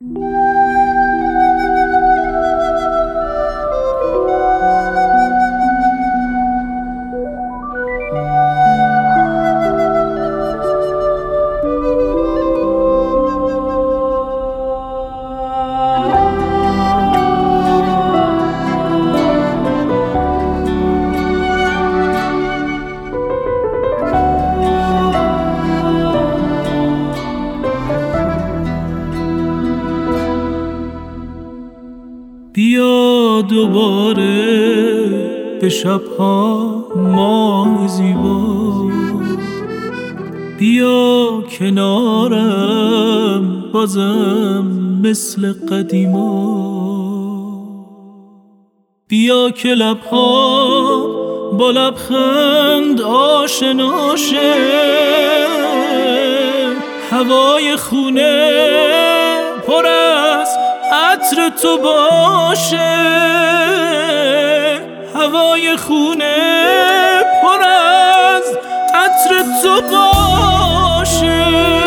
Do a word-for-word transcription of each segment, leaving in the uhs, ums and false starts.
بیا دوباره به شب‌ها ماه زیبا، بیا کنارم بازم مثل قدیما، بیا که لب‌ها با لبخند آشنا شه، هوای خونه پر از عطر تو باشه، هوای خونه پر از عطر تو باشه.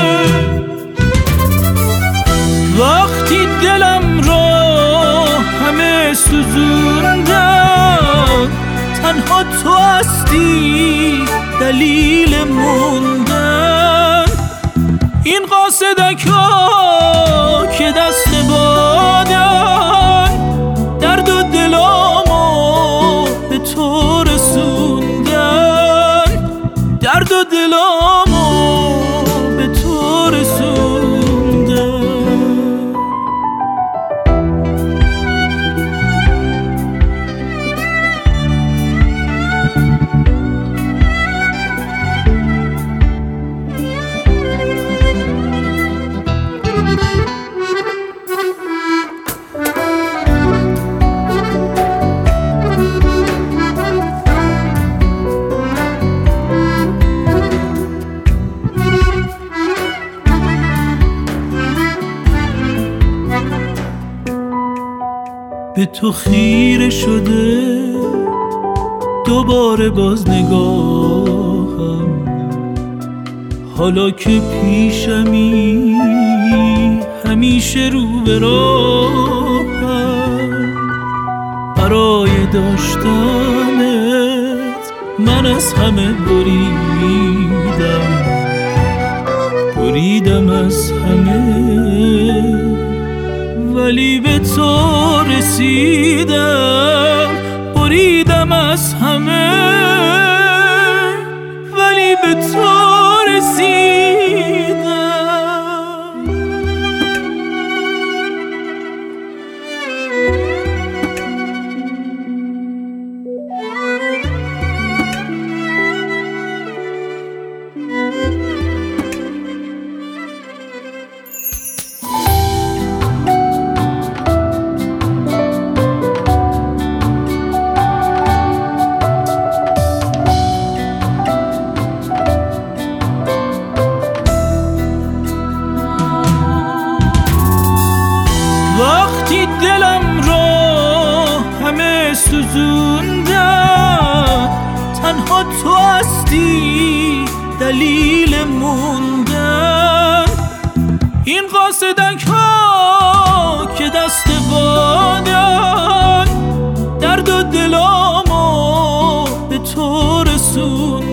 وقتی دلم را همه سوزوندن، تنها تو هستی دلیل موندن. این قاصدک ها که دست بادن، درد و دلامو به تو رسوندن، درد و دلامو به تو رسوندن. به تو خیره شده دوباره باز نگاهم، حالا که پیشمی همیشه رو به راهم. برای داشتنت من از همه بریدم، بریدم از همه، ولی به تو رسیدم. بریدم از همه ولی به تو رسیدم. وقتی دلم را همه سوزوندن، تنها تو هستی دلیل موندن. این قاصدک ها که دست بادن، درد و دلامو به تو رسوندن.